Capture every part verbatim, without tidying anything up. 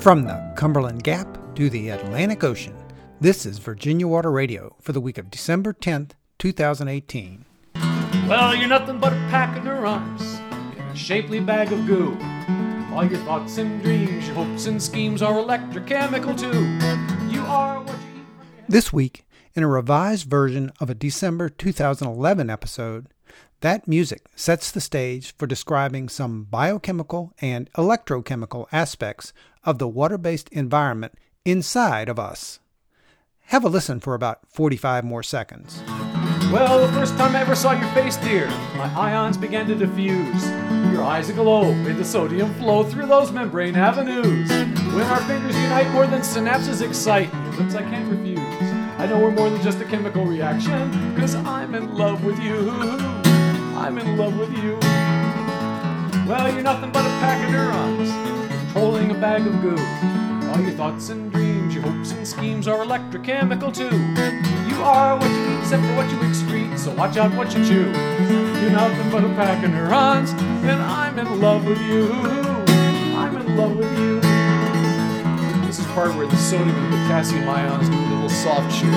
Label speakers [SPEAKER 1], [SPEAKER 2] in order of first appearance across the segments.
[SPEAKER 1] From the Cumberland Gap to the Atlantic Ocean, this is Virginia Water Radio for the week of December tenth, twenty eighteen.
[SPEAKER 2] Well, you're nothing but a pack of neurons in a shapely bag of goo. All your thoughts and dreams, your hopes and schemes are electrochemical too. You are what you eat.
[SPEAKER 1] This week, in a revised version of a December two thousand eleven episode, that music sets the stage for describing some biochemical and electrochemical aspects of the water-based environment inside of us. Have a listen for about forty-five more seconds.
[SPEAKER 2] Well, the first time I ever saw your face, dear, my ions began to diffuse. Your eyes aglow, made the sodium flow through those membrane avenues. When our fingers unite, more than synapses excite. Your lips I can't refuse. I know we're more than just a chemical reaction, 'cause I'm in love with you. I'm in love with you. Well, you're nothing but a pack of neurons, controlling a bag of goo. All your thoughts and dreams, your hopes and schemes are electrochemical too. You are what you eat, except for what you excrete, so watch out what you chew. You're nothing but a pack of neurons, and I'm in love with you. I'm in love with you. This is part where the sodium and potassium ions do a little soft chew.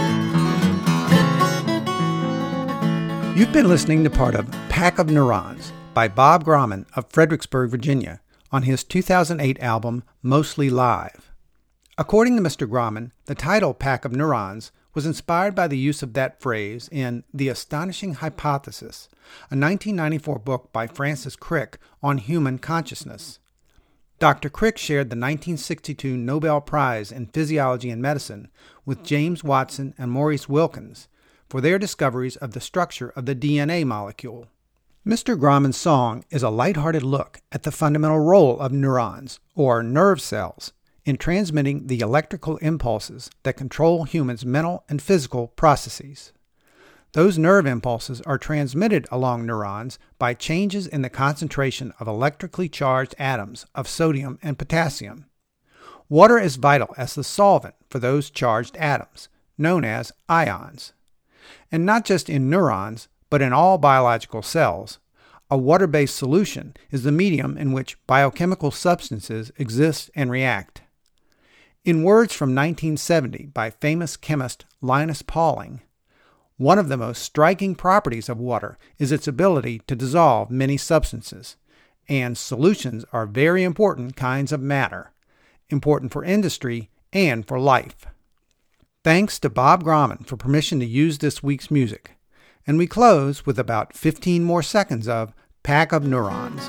[SPEAKER 1] You've been listening to part of Pack of Neurons by Bob Grauman of Fredericksburg, Virginia, on his two thousand eight album Mostly Live. According to Mister Grauman, the title Pack of Neurons was inspired by the use of that phrase in The Astonishing Hypothesis, a nineteen ninety-four book by Francis Crick on human consciousness. Doctor Crick shared the nineteen sixty-two Nobel Prize in Physiology and Medicine with James Watson and Maurice Wilkins for their discoveries of the structure of the D N A molecule. Mister Grauman's song is a lighthearted look at the fundamental role of neurons, or nerve cells, in transmitting the electrical impulses that control humans' mental and physical processes. Those nerve impulses are transmitted along neurons by changes in the concentration of electrically charged atoms of sodium and potassium. Water is vital as the solvent for those charged atoms, known as ions. And not just in neurons, but in all biological cells, a water-based solution is the medium in which biochemical substances exist and react. In words from nineteen seventy by famous chemist Linus Pauling, one of the most striking properties of water is its ability to dissolve many substances, and solutions are very important kinds of matter, important for industry and for life. Thanks to Bob Grauman for permission to use this week's music. And we close with about fifteen more seconds of Pack of Neurons.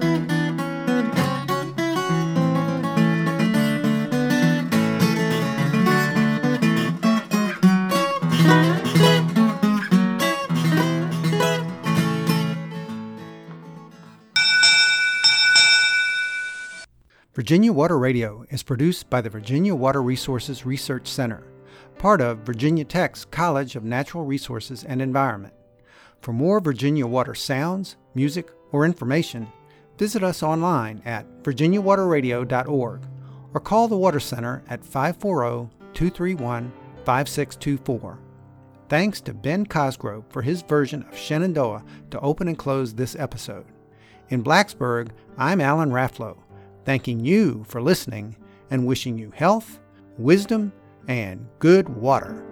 [SPEAKER 1] Virginia Water Radio is produced by the Virginia Water Resources Research Center, part of Virginia Tech's College of Natural Resources and Environment. For more Virginia Water sounds, music, or information, visit us online at virginia water radio dot org or call the Water Center at five four zero, two three one, five six two four. Thanks to Ben Cosgrove for his version of Shenandoah to open and close this episode. In Blacksburg, I'm Alan Rafflow, thanking you for listening and wishing you health, wisdom, and good water.